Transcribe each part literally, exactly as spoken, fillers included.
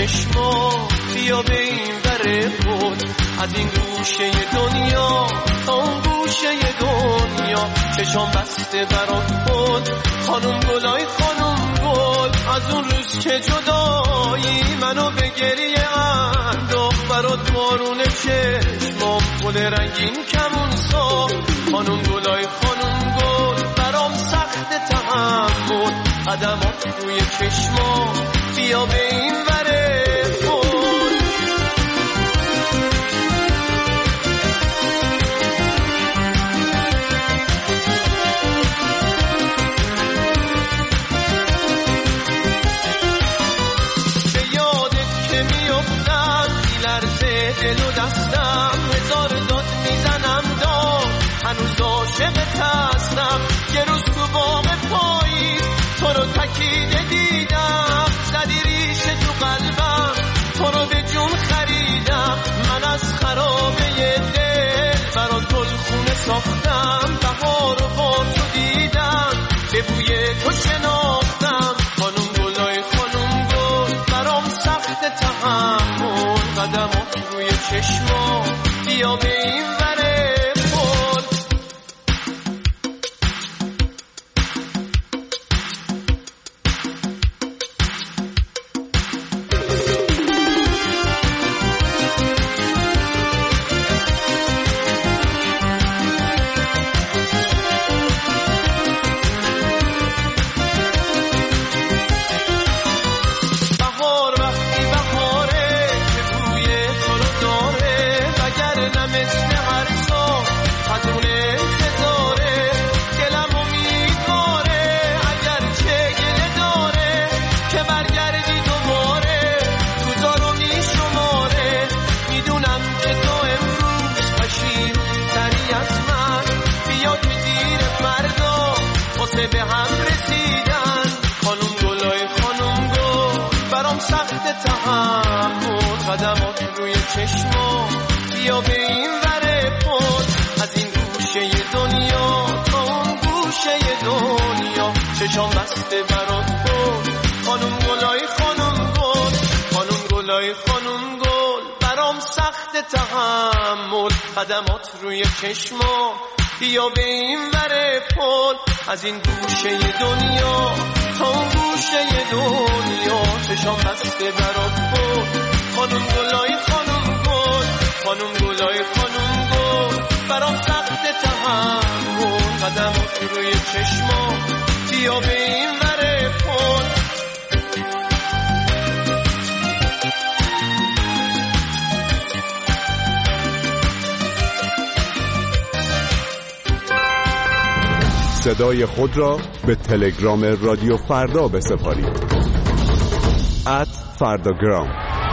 چشما بیا به این ور خود، از این گوشه دنیا تا اون گوشه دنیا چشام بسته برات خود. خانم گلای خانم گل، از اون روز که جدایی منو به گریه انداخت، برات بارون چشمام گل رنگین کمون ساخت. خانم گلای خانم گل برام سخت تحمل، قدمات روی چشما بیا به این وره خود. به یادت که میافتم میلرزه دل و دستم، هزار داد میزنم داد هنوز عاشقت هستم. یه روز تو باغ پاییز تو رو تکیده دیدم، زدی ریشه تو قلبم تو رو به جون خریدم. من از خرابه دل برات گلخونه ساختم، بهار رو با تو دیدم به بوی تو شناختم. خانم گلای خانم گل برام سخت تحمل، قدمات روی چشما بیا به این وره خود. به هم رسیدن خانم گلای خانم گل برام سخت تحمل، قدمات روی چشما بیا به این وره خود. از این گوشه دنیا تا اون گوشه دنیا چشام بسته برات خود. خانم گلای خانم گل، خانم گلای خانم گل برام سخت تحمل، قدمات روی چشما بیا به این وره پل. از این گوشه دنیا تا اون گوشه دنیا چشام بسته برات خود. خانم گلای خانم گل، خانم گلای خانم گل برام سخت تحمل، قدمات روی چشما بیا به این وره پل. صدای خود را به تلگرام رادیو فردا بسپارید. ات فرداگرام.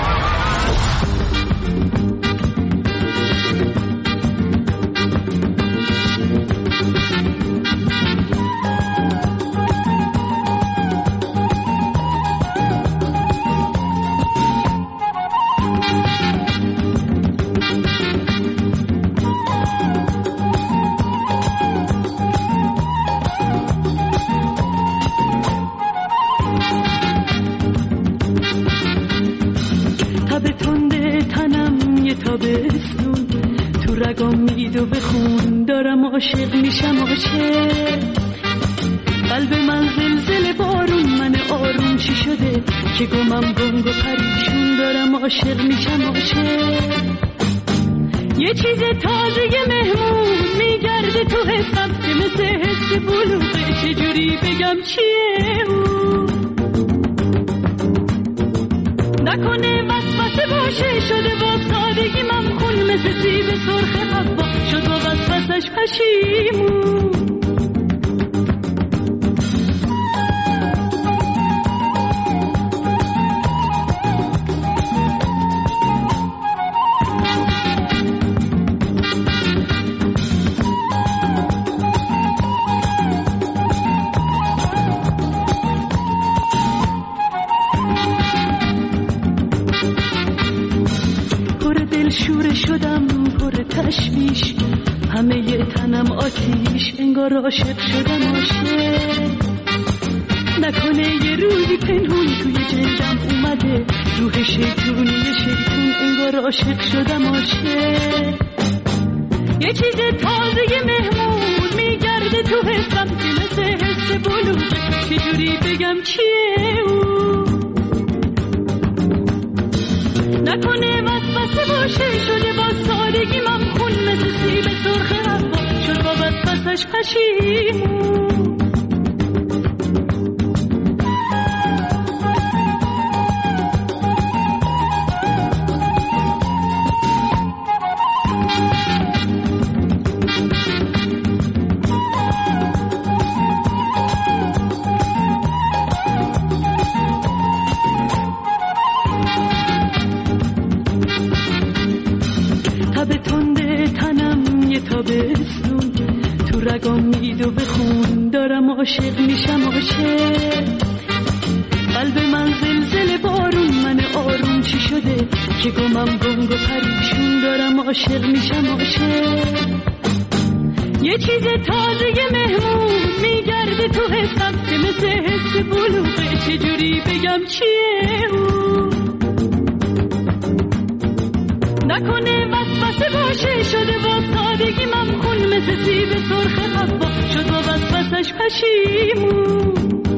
عاشق میشم عاشق، قلب من زلزله بارون، من آروم چی شده که گمم گنگ و پریشون، دارم عاشق میشم عاشق. یه چیز تازه مهمون میگرده تو حسم که مثل حس بلوغه، چجوری بگم چیه اون، نکنه وسوسه باشه شده با سادگی ممخون، مثل سیب سرخ حوا شد با وسوسش پشیمون. تشویش همه ی تنم آتیش، انگار عاشق شدم عاشق. نکنه یه روزی پنهون توی جلدم اومده روح شیطونی شیطون انگار عاشق شدم عاشق. یه چیز تازه مهمون میگرده تو حسم که مثل حس بلوغه، چجوری بگم چیه او؟ نکنه وسوسه باشه شده با سادگی من خون مثل سیب سرخ حوا شد با وسوسش پشیمون. عاشق میشم عاشق، قلب من زلزله بارون من آروم چی شده که گمم گنگ و پریشون دارم عاشق میشم عاشق. یه چیز تازه مهمون میگرده تو حسم که مثل حس بلوغه، چجوری بگم چیه او؟ نکنه وسوسه باشه شده با سادگی من خون مثل سیب سرخ حوا شد با وسوسش پشیمون.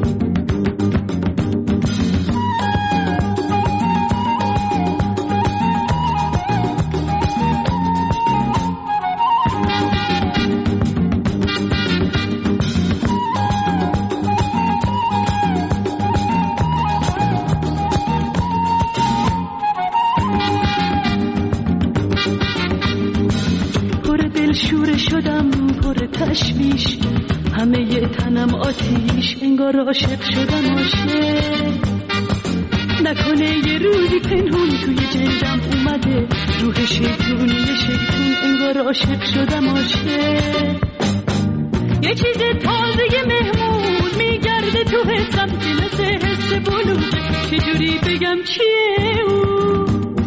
تشویش همه ی تنم آتیش انگار عاشق شدم عاشق. نکنه یه روزی پنهون توی جلدم اومده روح شیطونی شیطون انگار عاشق شدم عاشق. یه چیز تازه مهمون میگرده تو حسم که مثل حس بلوغه، چجوری بگم چیه او؟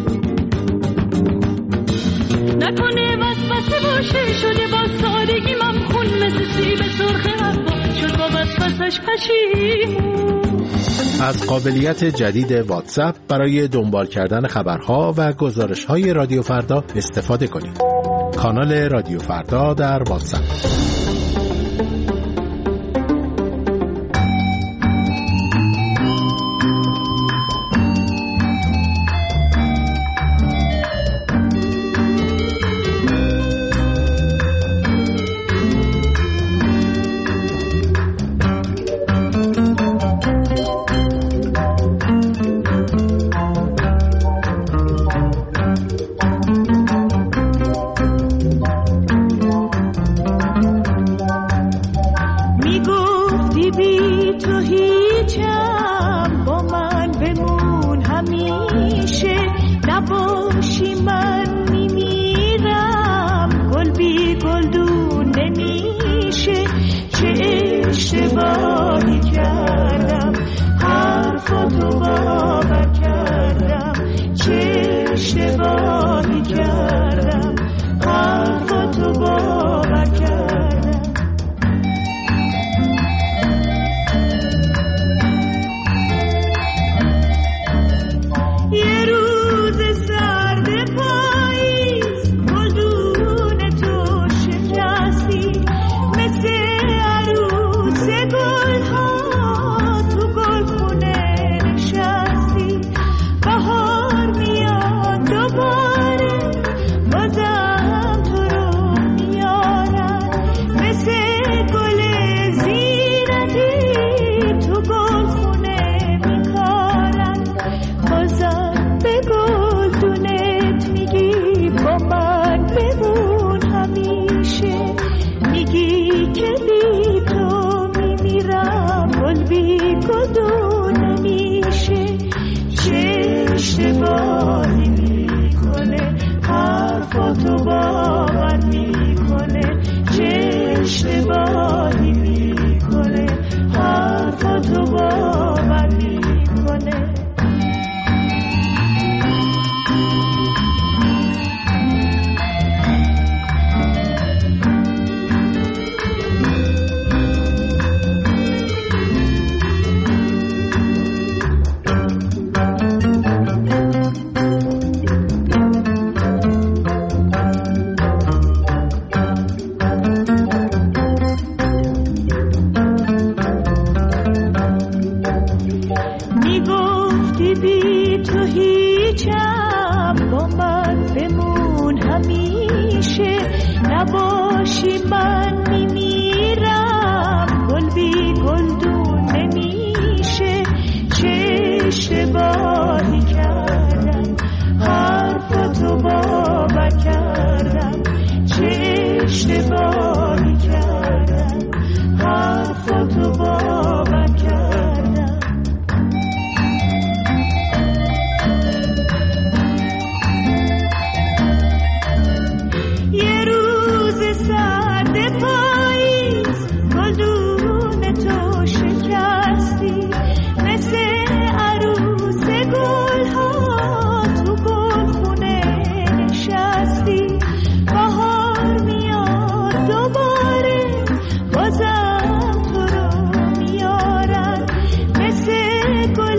نکنه وسوسه باشه شده با سادگی من خون مثل سیب سرخ حوا شد با وسوسش پشیمون. از قابلیت جدید واتساپ برای دنبال کردن خبرها و گزارش‌های رادیو فردا استفاده کنید. کانال رادیو فردا در واتساپ. همیشه نباشی من میمیرم گل بی گلدون نمیشه چه اشتباهی کردم حرفتو باور کردم چه اشتباهی کردم حرفتو باور کردم یه روز سرد پاییز گلدون تو شکستی مثل عروس گلها تو گلخونه نشستی بهار میاد دوباره بازم تو رو میارن مثل گل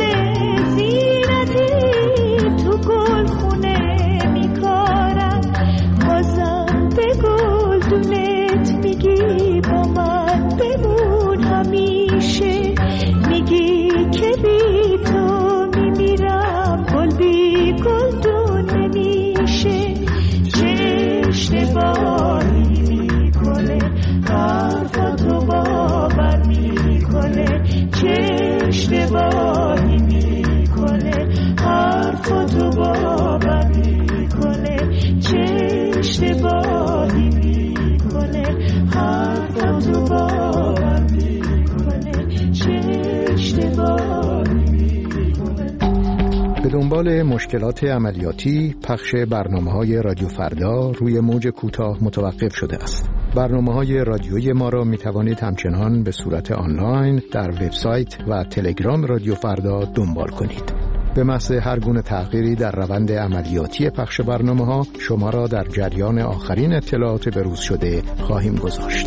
زینتی تو گلخونه میکارن بازم به گلدونت میگی با من بمون همیشه میگی که بی تو میمیرم گل بی گلدون نمیشه چه اشتباهی میکنه حرفتو باور میکنه چه اشتباهی میکنه حرفتو باور میکنه چه اشتباهی میکنه حرفتو باور میکنه چه اشتباهی میکنه. به دنبال مشکلات عملیاتی پخش برنامه‌های رادیو فردا روی موج کوتاه متوقف شده است. برنامه‌های رادیویی ما را می‌توانید همچنان به صورت آنلاین در وبسایت و تلگرام رادیو فردا دنبال کنید. به محض هر گونه تغییری در روند عملیاتی پخش برنامه‌ها شما را در جریان آخرین اطلاعات بروز شده خواهیم گذاشت.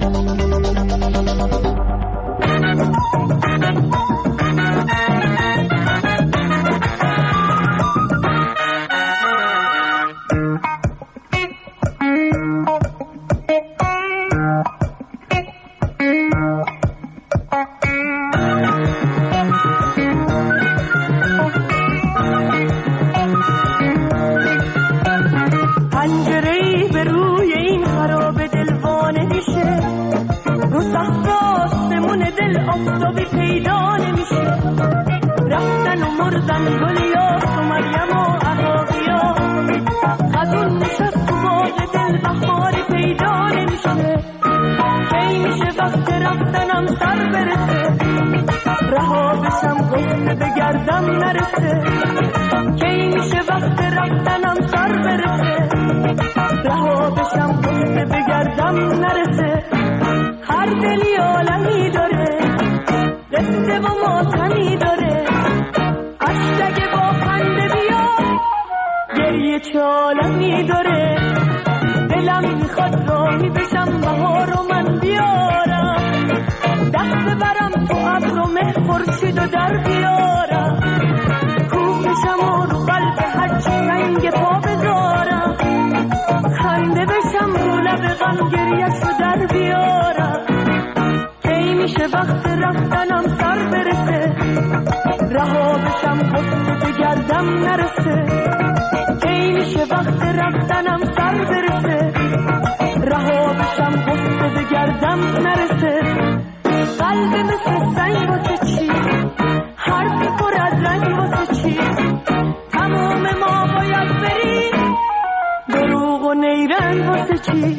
پنجره‌ای به روی این خراب دلوانه میشه رو سقف آسمون دل آفتابی پیدا نمیشه رفتن و مردن گلیاس و مریم و عراقیا خزون نشست تو باغ دل بهاری پیدا نمیشه کی میشه وقت رفتنم سر برسه رها بشم گفته بگردم نرسه کی میشه وقت رفتنم سر برسه رها بشم گفته بگردم نرسه هر دلی عالمی داره قصه و ماتمی داره اشتگ با خنده بیا گریه چه عالمی داره دلم میخواد راهی بشم بهار و من بیارم دست ببرم تو ابر و مه خورشید و در بیارم کوه بشم و رو قلب هرچی رنگ پا بذارم خنده بشم رو لب غم گریه‌شو در بیارم کی میشه وقت رفتنم سر برسه رها بشم گفته بگردم نرسه کی میشه وقت رفتنم سر برسه رها بشم گفته بگردم نرسه قلب مثل سنگ واسه چی حرفی پر از رنگ واسه چی تمام ما باید بریم دروغ و نیرنگ واسه چی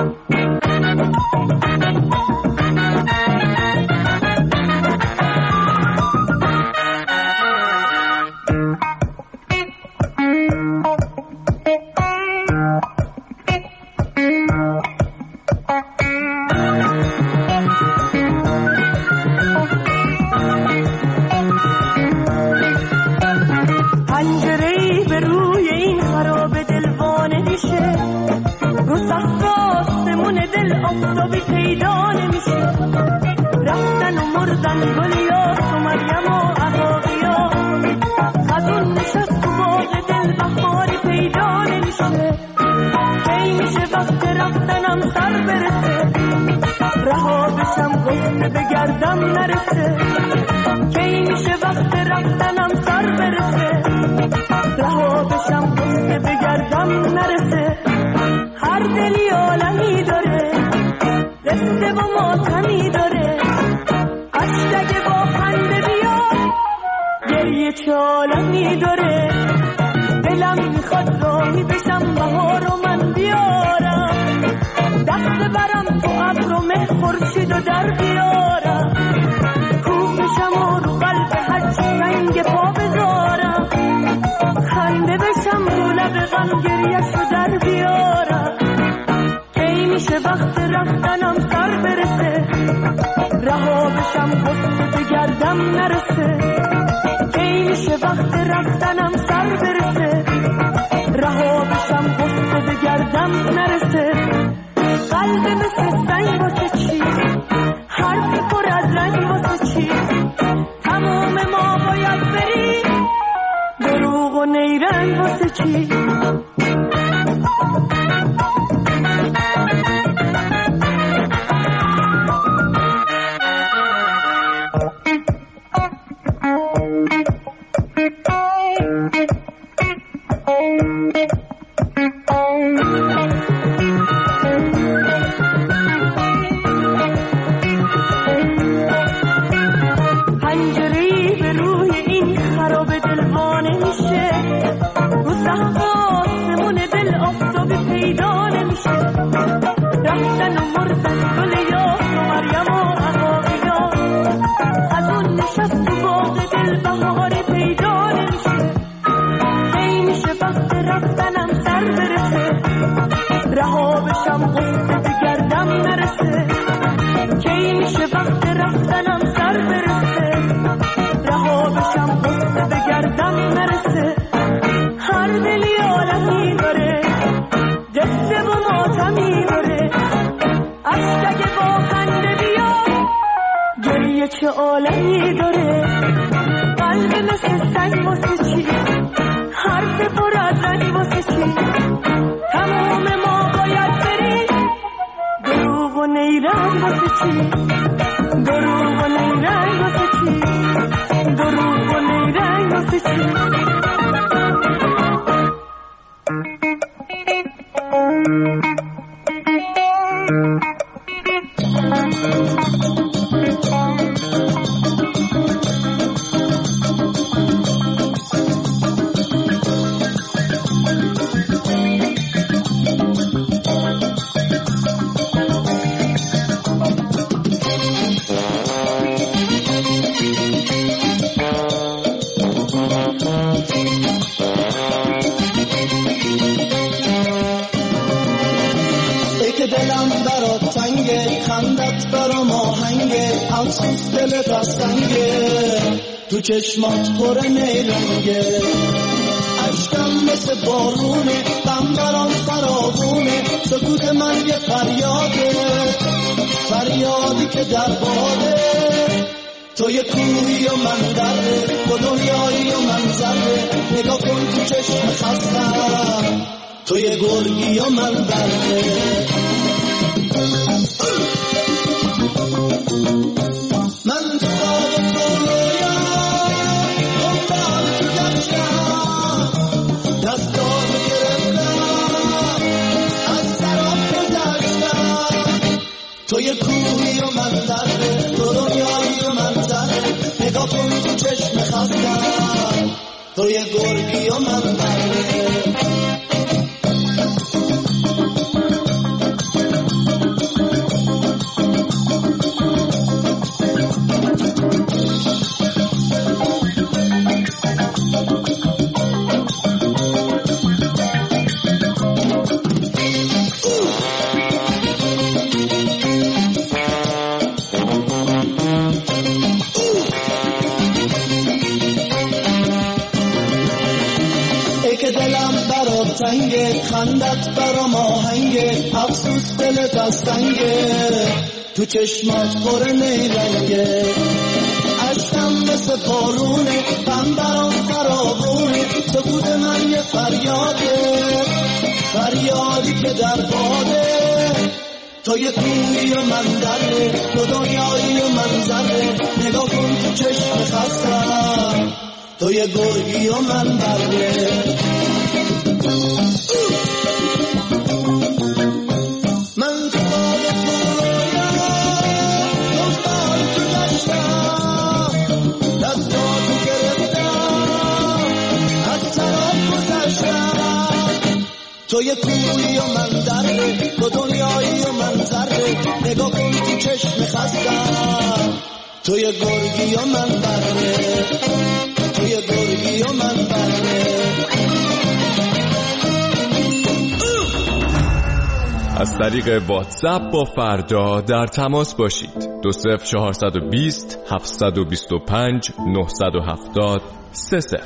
پنجره‌ای به روی این خراب دلوانه میشه رو سقف آسمون دل آفتابی پیدا نمیشه رفتن و مردن گلیاس و مریم و عراقیا خزون نشست تو باغ دل بهاری پیدا نمیشه کی میشه وقت رفتنم سر برسه رها بشم گفته بگردم نرسه کی میشه وقت رفتنم سر برسه رها بشم گفته بگردم نرسه و ماتمی داره، اشک با خنده بیاد گریه چه عالمی داره. دلم میخواد راهی بشم بهار و من بیارم، دست برم تو ابر و مه خورشید و در بیارم، کوه بشم و رو قلب حج رنگ پا بذارم، خنده بشم رو لب غم گریه‌شو در بیارم. کی میشه وقت رفتنم سر برسه، رها بشم غصه بگردم نرسه. کی میشه وقت رفتنم سر برسه، رها بشم غصه بگردم نرسه. قلب مثل سنگ واسه چی، حرف پر از رنگ واسه چی، تمام ما باید بریم، دروغ و نیرنگ واسه چی. پنجره‌ای به روی این خراب دلوانه میشه، رو سقف آسمون دل آفتابی پیدا نمیشه. رفتن و مردن گل یاس و مریم و عقاقیا، از اون نشست تو باغ دل بهاری پیدا نمیشه. کی میشه وقت رفتنم سر برسه، رها بشم غصه بگردم نرسه. کی میشه وقت رفتنم سر برسه، رها بشم غصه بگردم نرسه. هر دلی عالمی داره، دسته و ماتمی داره، اشک با خنده بیاد گریه چه عالمی داره. قلب مثل سنگ واسه چی، حرف پر از رنگ واسه چی، تمام ما باید بریم، دروغ و نیرنگ واسه چی، دروغ و نیرنگ واسه چی، دروغ و نیرنگ واسه چی. افسوس دلت از سنگه، تو چشمات پر نیرنگه، عشقم مثل بارونه، غم برام فراوونه، سکوت من یه فریاده، فریادی که در باده. تو یه کوهی و من دره، تو دنیایی و من ذره، نگاه کن تو چشم خستم، تو یه گرگی و من بره. من تو خواب تو رویا دنبال تو گشتم، دستاتو گرفتم از سراب گذشتم. تو یه کوهی و من دره، تو دنیایی و من ذره، نگاه کن تو چشم خستم، تو یه گرگی و من بره. تنگه خندت برام آهنگه، افسوس دلت از سنگه، تو چشمات پر نیرنگه، عشقم مثل بارونه، غم برام فراوونه، سکوت من یه فریاده، فریادی که در باده. تو یه کوهی و من دره، تو دنیایی و من ذره، نگاه کن تو چشم خستم، تو یه گرگی و من بره. من تو خواب تو رویا یه کوی و من دره، تو دنیایی و من ذره، نگاه کن تو چشم خستم، تو یه گرگی و من بره، تو یه گرگی و من بره. از طریق واتساپ با فردا در تماس باشید. دو صفر چهارصد و بیست هفتصد و بیست و پنج نهصد و هفتاد سه صفر.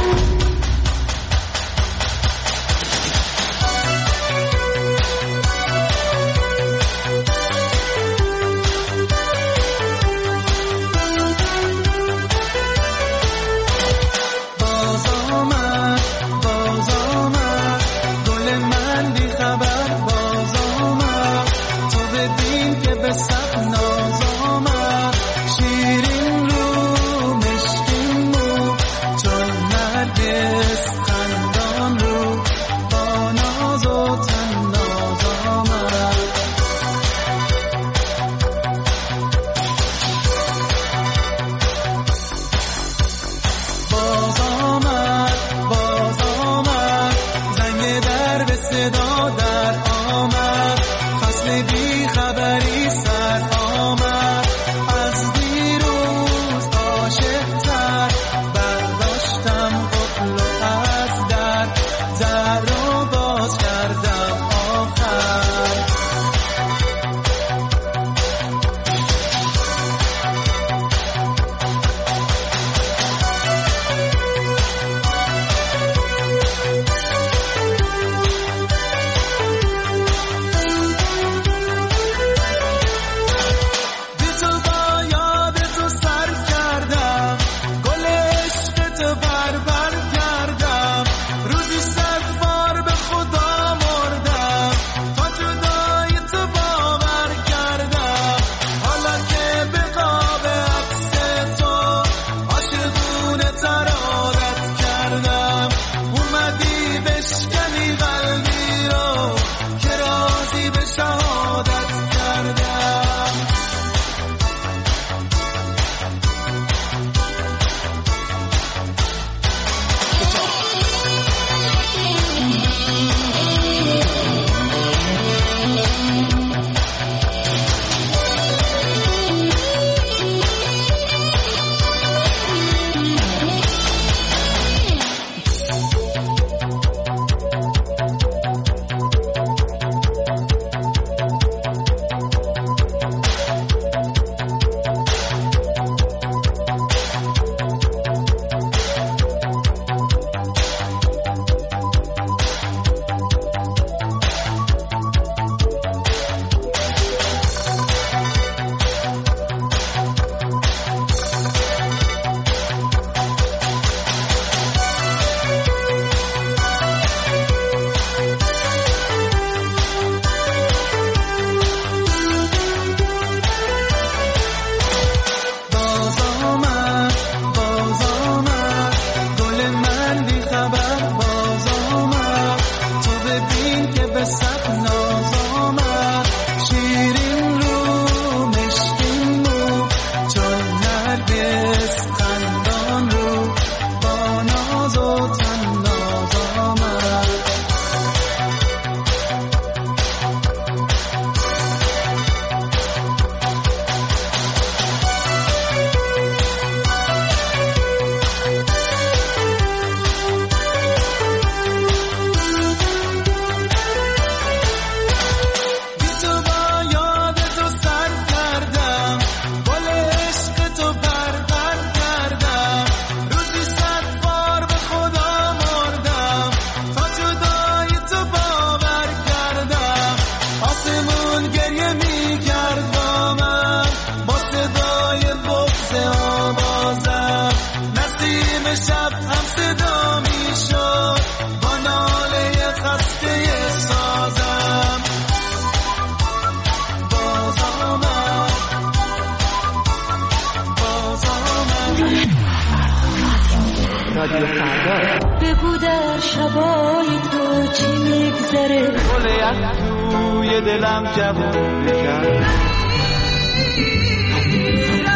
رادیو فردا. بگو در شبای تو چی میگذره، گل یک توی دلم جوون کرد.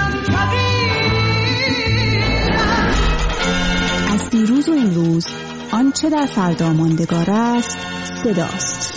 از دیروز و امروز آنچه در فردا ماندگار است صداست.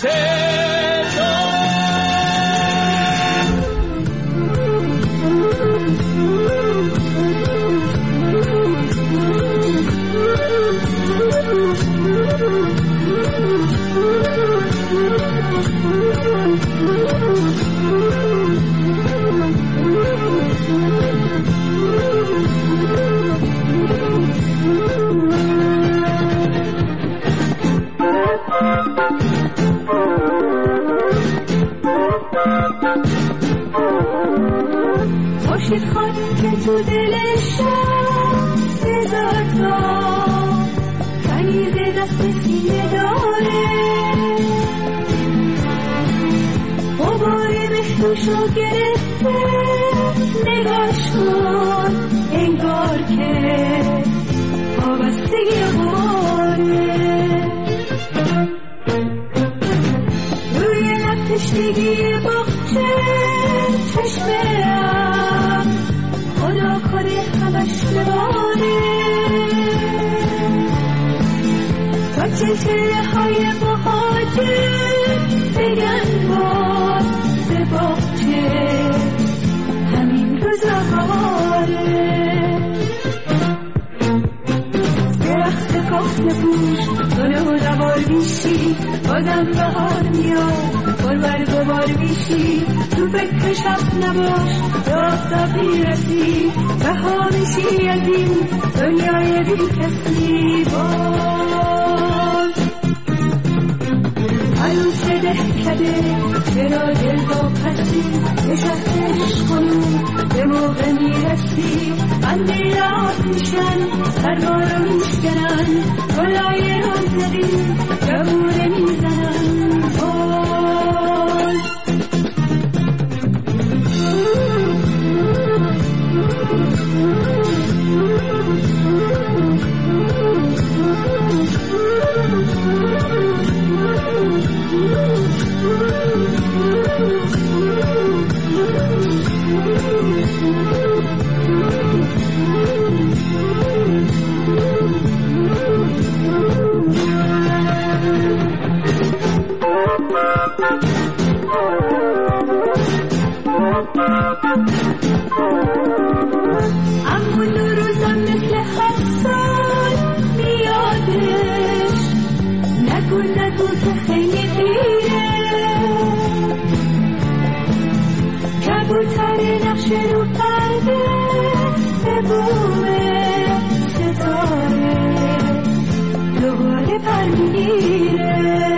خورشید خواهد که تو دلش بذار تا کنیز دست سینه داره غبار مهدوشو گرفته نگاش کن انگار که وابستگی غاره روی نتشتگی باغچه چشمم خدا کنه همش بمانه تا چلچله های مهاجر بگن باز به باغچه همین روزگاره درخت کهنه پوش گل و دوار میشی بازم بهار میاد گل برگ و بار میشی تو فکر شب نباش به آفتاب میرسی رها میشی از این دنیای بی کسی باز عروس دهکده چرا دل با پسی به شهرش خانوم به موقع میرسی بنده یاد میشن سربارو میشکنن گلای روزدی جبوره میزنن باز اما دو روزم مثل هر سال میادش نگو نگو که خیلی دیره کبوتر نقش رو پرده به بومه ستاره دوباره پر میگیره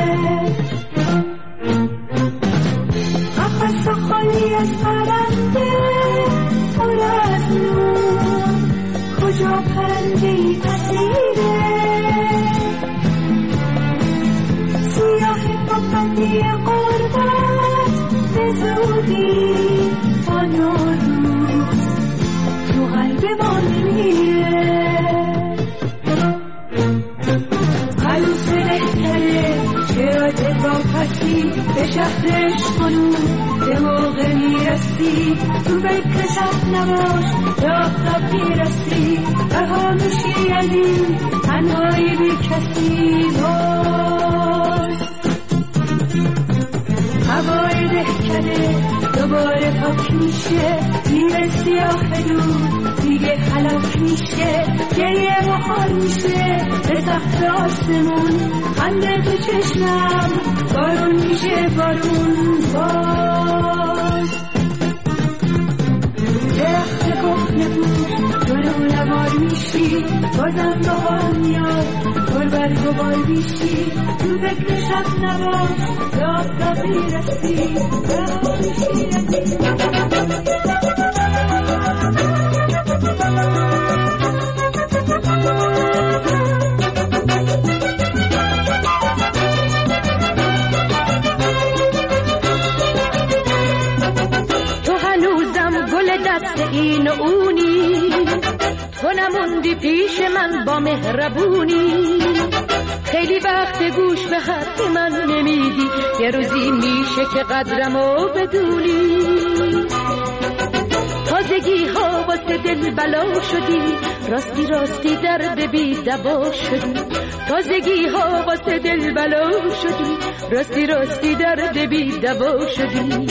قفص و خالی از پرنده پر از نور کجا پرنده ای پسیره سیاه پاپندی قربت به زودی تا نوروز تو قلب ما نمیره عروس دهکده چرا دل با پسی به شهرش خانوم به موقع میرسی تو فکر شب نباش به آفتاب میرسی رها میشی از این تنهایی بی کسی باز هوای دهکده دوباره پاک میشه نیمه سیاه دور دیگه خلاک میشه گریه بخار میشه به سقف آسمون خنده تو چشمم بارون میشه بارون باز درخت کهنه بود گل و نوار میشی بازم بهار میاد گل برگ و بار میشی تو فکر شب نباش به آفتاب میرسی رها میشی تو هنوزم گل دست این و اونی تو نموندی پیش من با مهربونی خیلی وقت گوش به حرف من نمیدی یه روزی میشه که قدرمو بدونی تازگی ها واسه دل بلا شدی، راستی راستی درد بی دوا شدی. تازگی ها واسه دل بلا شدی، راستی راستی درد بی دوا شدی.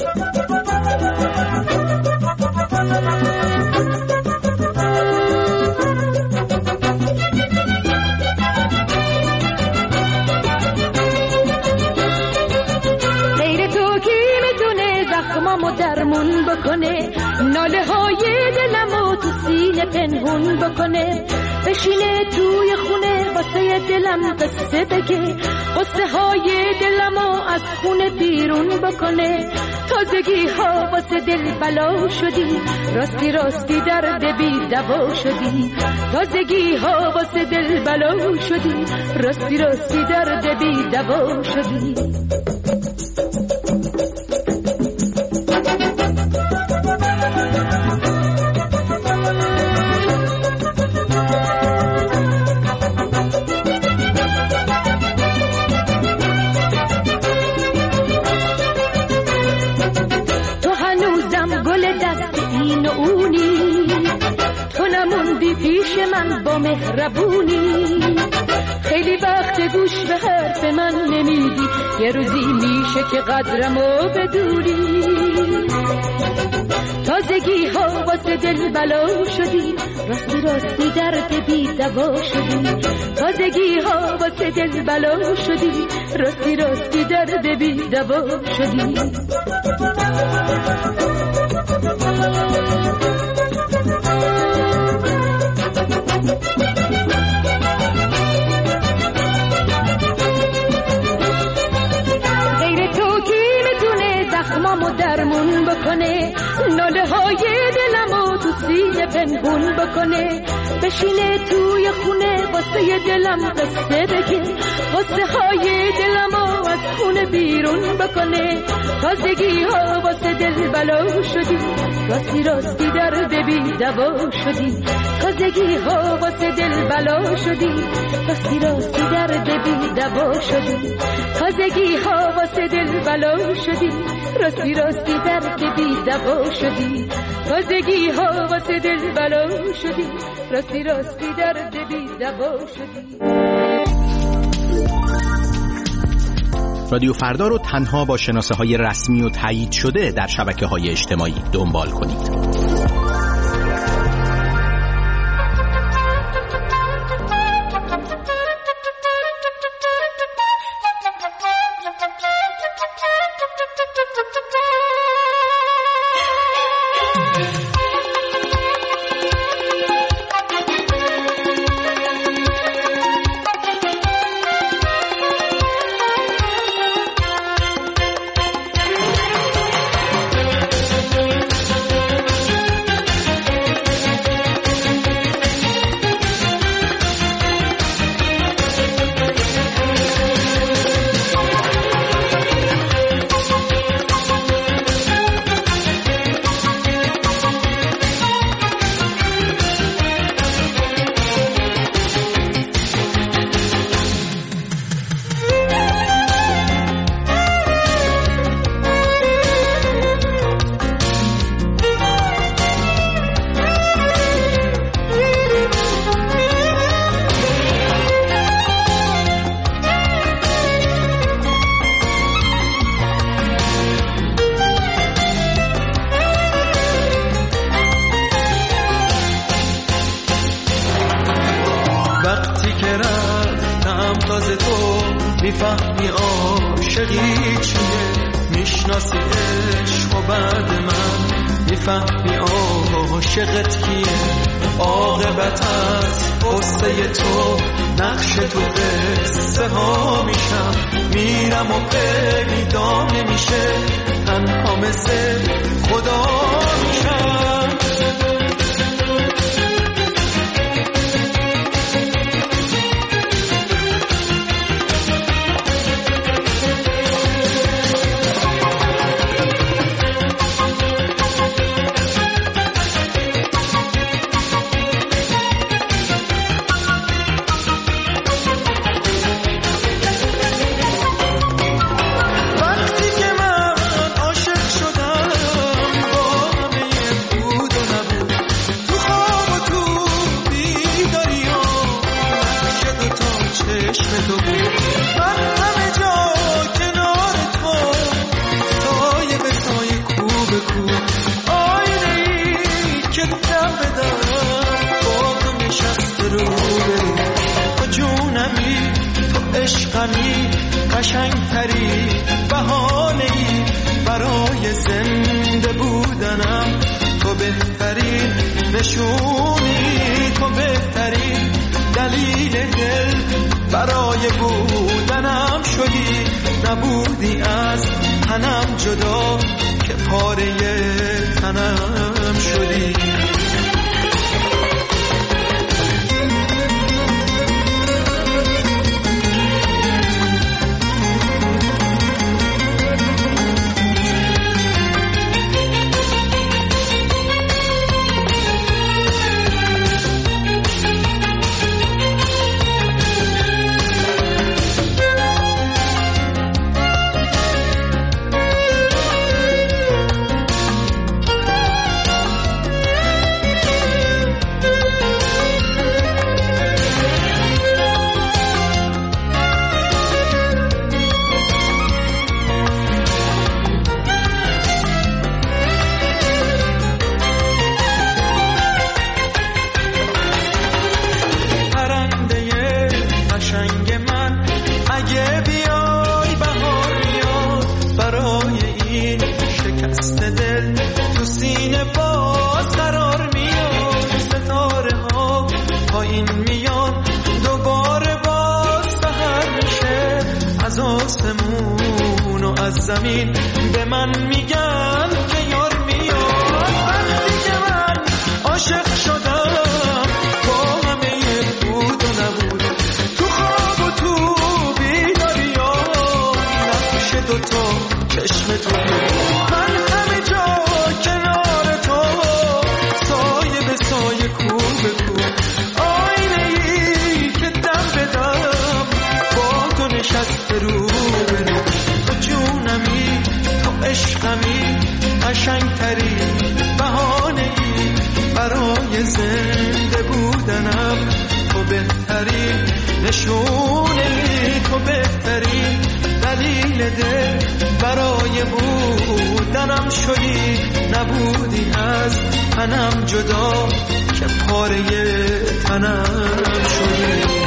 زخمامو درمون بکنه، ناله های دلمو تو سینه پنهون بکنه. بشینه توی خونه واسه دلم قصه بگه، قصه های دلمو از خونه بیرون بکنه. تازگی ها واسه دل بلا شدی، راستی راستی درد بی دوا شدی. تازگی ها واسه دل بلا شدی، راستی راستی درد بی دوا شدی. پیش من با مهربونی، خیلی وقت گوش به حرف من نمیدی، یه روزی میشه که قدرمو بدونی. تازگی ها واسه دل بلا شدی، راستی راستی درد بی دوا شدی. تازگی ها واسه دل بلا شدی، راستی راستی درد بی دوا شدی. غیر تو کی میتونه زخمامو درمون بکنه، ناله های دلمو تو سینه پنهون بکنه. بشینه توی خونه واسه دلم قصه بگه، قصه های دلمو از خونه بیرون بکنه. تازگی ها واسه دل بلا شدی، راستی راستی درد بی دوا شدی. تازگی ها واسه دل بلا شدی، راستی راستی درد بی دوا شدی. تازگی ها واسه دل بلا شدی، راستی راستی درد بی دوا شدی. تازگی ها واسه دل بلا شدی، راستی راستی درد بی دوا شدی. رادیو فردا رو تنها با شناسه های رسمی و تایید شده در شبکه های اجتماعی دنبال کنید. میفهمی عاشقی چیه، میشناسی عشق و بعد من میفهمی عاشقت کیه. عاقبت از قصه تو نقش تو قصه ها میشم، میرم و پیدا نمیشه، تنها مثل خدا میشم. وقتی که من عاشق شدم میشنوی قشنگتری بهانه‌ای برای زنده بودنم. تو بهترین نشونی، تو بهترین دلیل دل برای بودنم شدی. نبودی از تنم جدا که پاره تنم شدی. زمین به من میگن که یار میاد. وقتی که من عاشق شدم با همه بود و نبود، تو خواب و تو بیداریام نقش دوتا چشم تو بود. من همه جا کنار تو سایه به سایه کو به کو، آینه ای که دم به دم با تو نشست رو به رو. جونمی تو عشقمی قشنگتری بهانه‌ای برای زنده بودنم. تو بهترین نشونی، تو بهترین دلیل دل برای بودنم شدی. نبودی از تنم جدا که پاره تنم شدی.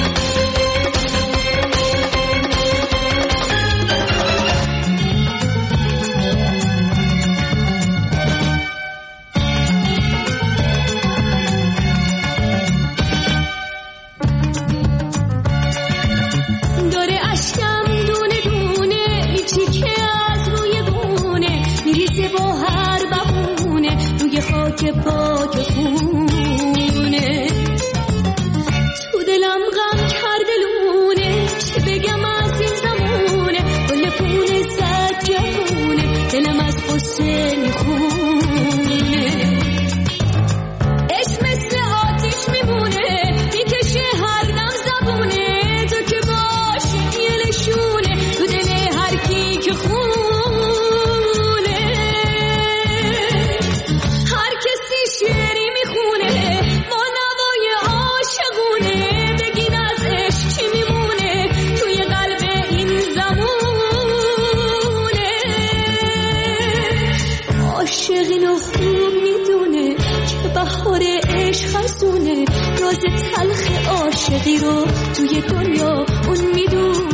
که پاک خونه تو دلم غم کرده لونه، چه بگم از این زمونه گل پونه زد جوونه دلم از قصه میخونه. عشق مثل آتیش میمونه میکشه هر دم زبونه، تو که باشی یه نشونه تو دل هر کی که خونه. شعری میخونه با نوای عاشقونه، بگین از عشق چی میمونه توی قلب این زمونه. عاشقینو خوب میدونه که بهار عشق خزونه، راز تلخ عاشقی رو توی دنیا اون میدونه.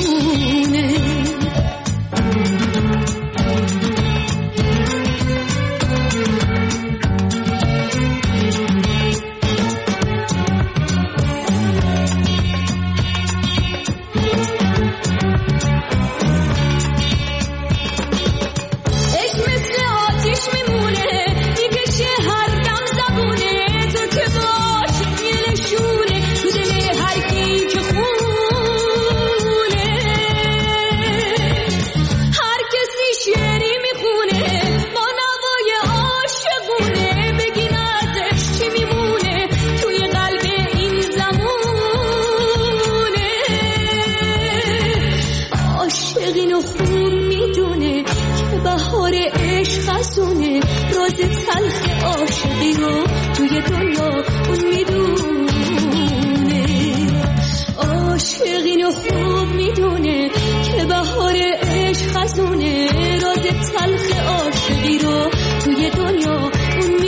تلخ عاشقی رو توی دنیا اون میدونه. عاشقینو خوب میدونه که بهار عشق خزونه، راز تلخ عاشقی رو توی دنیا اون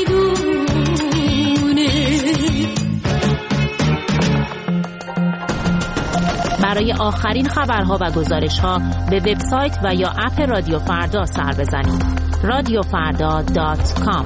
میدونه. برای آخرین خبرها و گزارش‌ها به وبسایت و یا اپ رادیو فردا سر بزنید. رادیو فردا دات کام.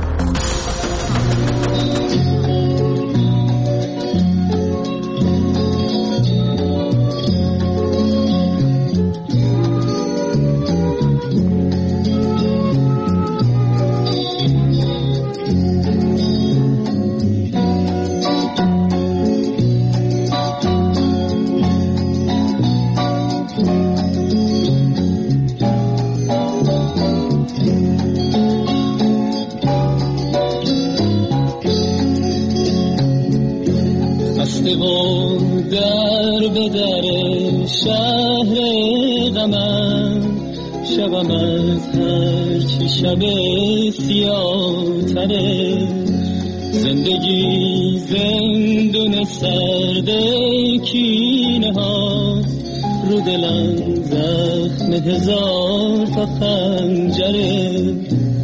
در به در شهر غمم شبم از هرچی شب سیاه تره زندگی زندون سرد کینه ها رو دلم زخم هزار تا خنجره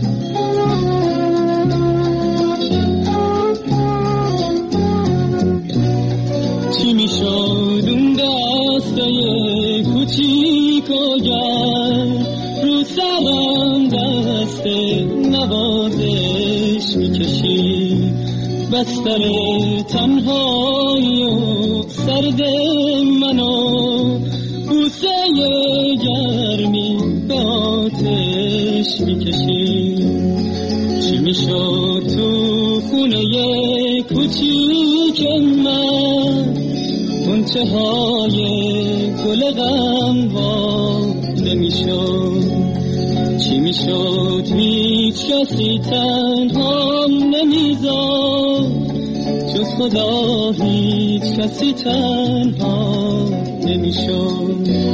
چی می شد اون دسته کوچیک و گرم رو سرم دست نوازش می کشید بستر تنهایی و سرد منو بوسه گرمی به آتش می کشید چی می شد تو خونه کوچیک من غنچه های گل غم واده می شد چی می شد هیچ کسی تنهام نمیذاد جز خدا هیچ کسی تنها نمی شد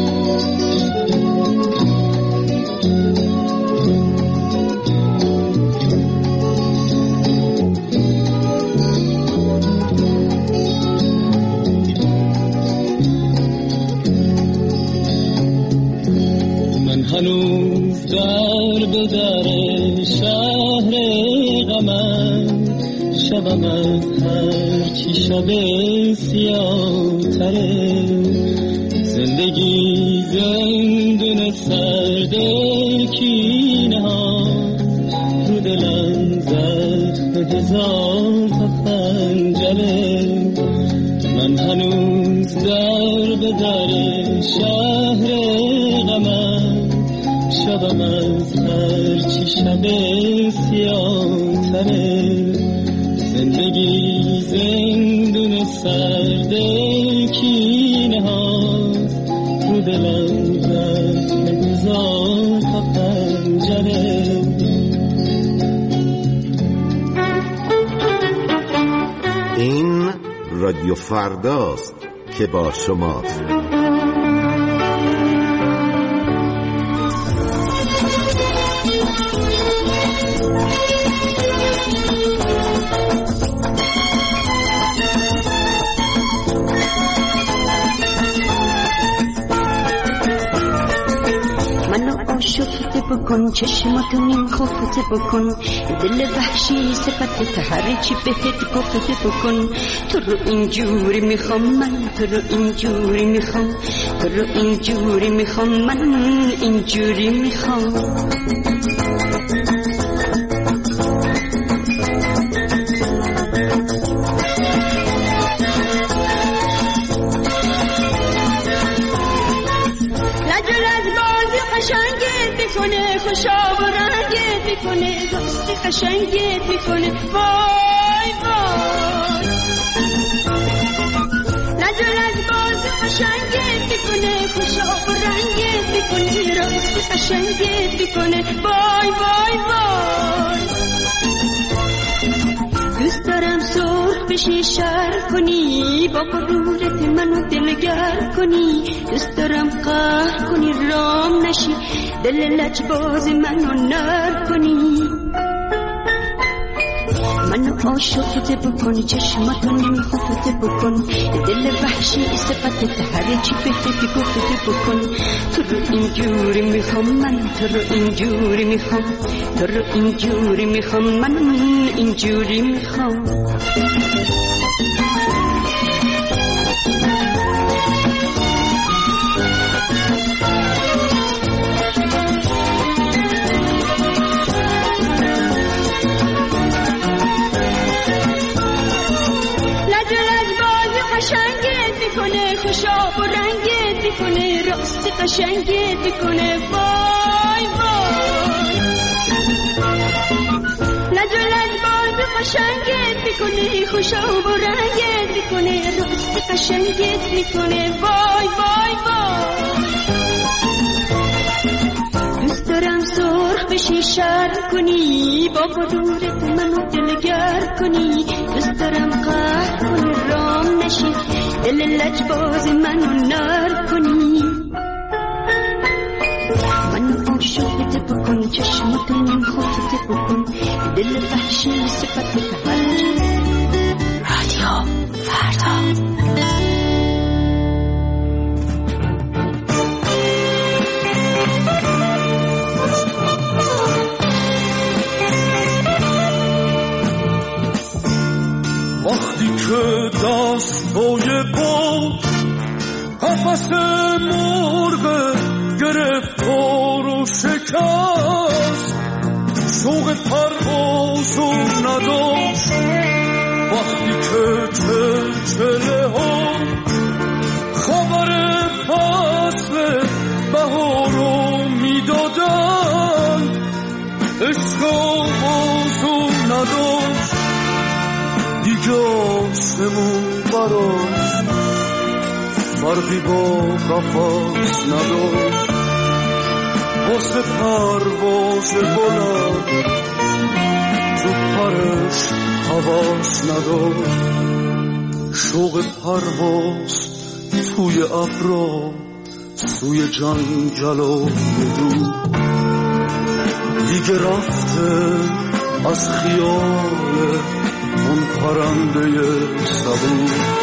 هنوز در به در شهر غمم شبم از هرچی شب سیاه تره زندگی زندون سرد کینه ها رو دلم زخم هزار تا خنجره من هنوز در به در شهر غمم شبم از هرچی شب سیاه تره زندگی زندون سرد کینه ها رو دلم زخم هزار تا خنجره این رادیو فرداست که با شماست. شفته بکن چشماتو نیم خفته بکن دل وحشی صفت هر چی بهت گفته بکن تو رو اینجوری میخوام من تو رو اینجوری میخوام تو رو اینجوری میخوام من اینجوری میخوام خوشا و رنگت میکنه دوستی قشنگت میکنه وای وای نجل از باز قشنگت میکنه خوشا و رنگت میکنه دوستی قشنگت میکنه وای وای وای دوست دارم سرخ بشی شر کنی با غرورت منو دلگر کنی دوست دارم قهر کنی رام نشی دل لجباز منو نر کنی منو عاشقت بکن چشماتو نمیخوفت بکن دل وحشی صفت هر چی بهت گفت بکن تو رو اینجوری میخوام من تو رو اینجوری میخوام تو رو اینجوری میخوام من اینجوری میخوام میکنه، خوشاب و رنگت میکنه، راست قشنگت میکنه. وای وای لج و لجباز قشنگت میکنه، خوشاب و رنگت میکنه، راست قشنگت میکنه. وای وای وای دوست دارم سرخ بشی شرم کنی، با قدورت منو دلگر کنی. دوست دارم قهر کنی رام نشی، دل لجباز منو نر کنی. منو عاشقت بکن، چشمت نیم خودت بکن، دل وحشی صفت تحرک. رادیو فردا. وقتی که دستای با قفس مرغ گرفتار و شکست، شوق پروازو نداشت. وقتی که چلچله ها خبر فصل بهارو میدادن، عشق آغازو نداشت. دیگه آسمون براش فرقی با قفص نداشت. واسه پرواز بلند تو پرش حواس نداشت. شوق پرواز توی ابرا سوی جنگل و دور دیگه رفته از خیال اون پرنده صبور.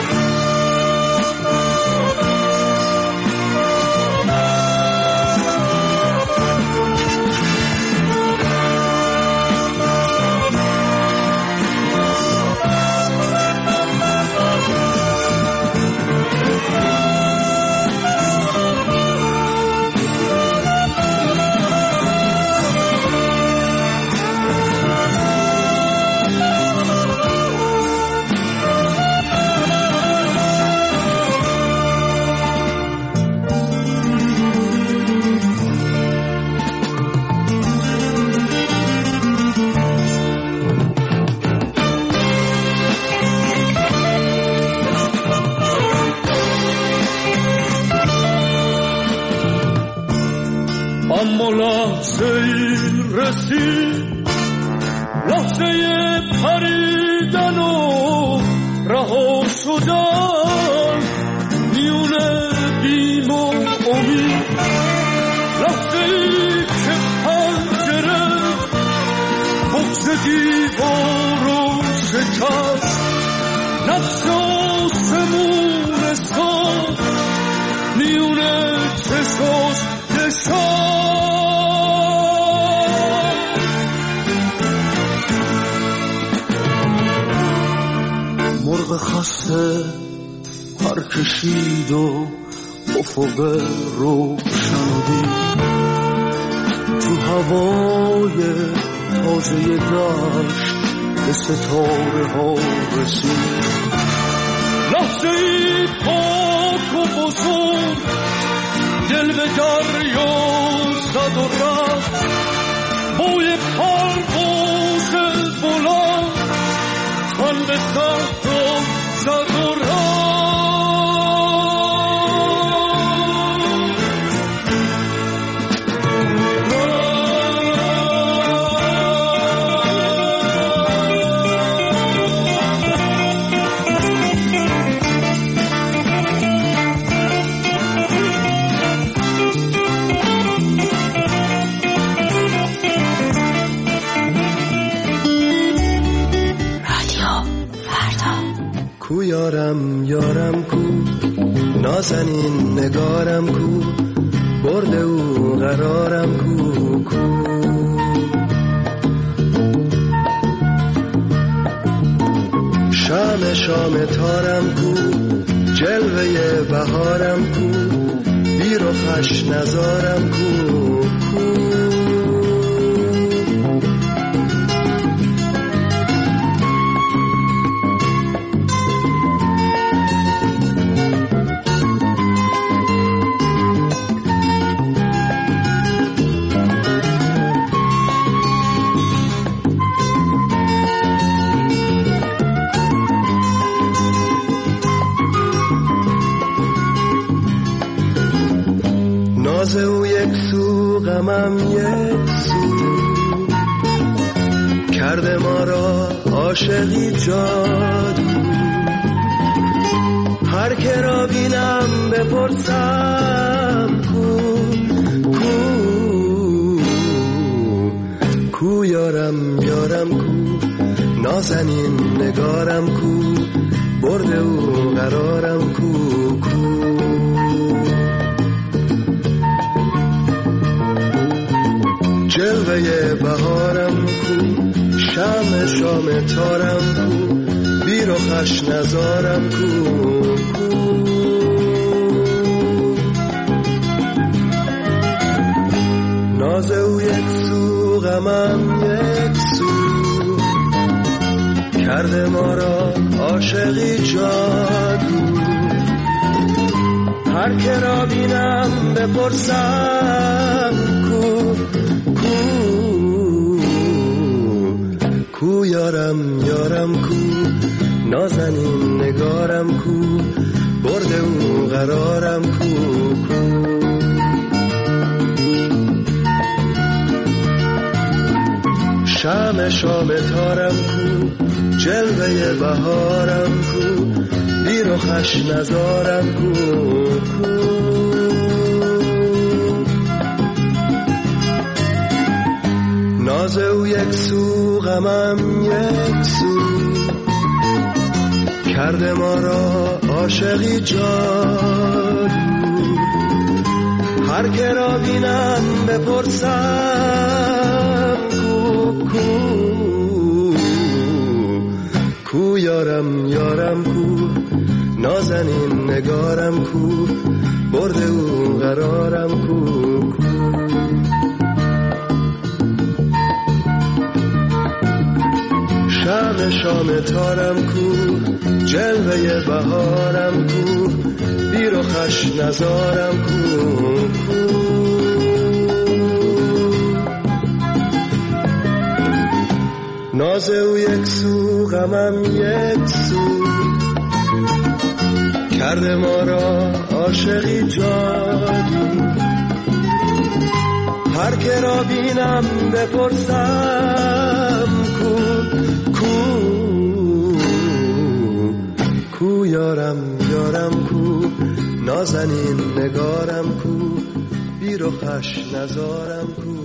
اما لحظه ای رسید، لحظه پریدن و رها شدن میون بیم و امید. لحظه ای که پنجره بغض دیوار رو شکست، نقش آسمون ساد میون چشاش نشست. مرغ خسته پر کشید و افق روشن دید، تو هوای تازه دشت به ستاره ها رسید. لحظه ای پاک و بزرگ دل به دریا زد و رفت، بوی پرواز بلند تن به صحرا زد و رفت. کو یارم یارم کو، نازنین نگارم کو، برد او قرارم کو کو. شام شام تارم کو، جلوه بهارم کو، بیر و خش نزارم کو کو. غمم یک سو کرده ما را عاشقی جادو هر که را بینم بپرسم کو کو کو یارم یارم کو نازنین نگارم کو برده او قرارم کو کو جلوه بهارم کو شم شام تارم کو بی رخش نزارم کو کو ناز او یک سو غمم یک سو کرده ما را عاشقی جادو هر که را بینم بپرسم کو کو کو یارم یارم کو نازنین نگارم کو برده او قرارم کو کو شم شام تارم کو جلوه بهارم کو بی رخش نزارم کو کو ناز او یک سو غمم یک سو کرده ما را عاشقی جادو هر که را بینم بپرسم کو کو کو یارم یارم کو نازنین نگارم کو برده او قرارم کو کو شم شام تارم کو جلوه بهارم کو بی رخش نزارم کو کو ناز او یک سو غمم یک سو کرده ما را عاشقی جادو هر که را بینم بپرسم کو کو کو یارم یارم کو نازنین نگارم کو بی رخش نزارم کو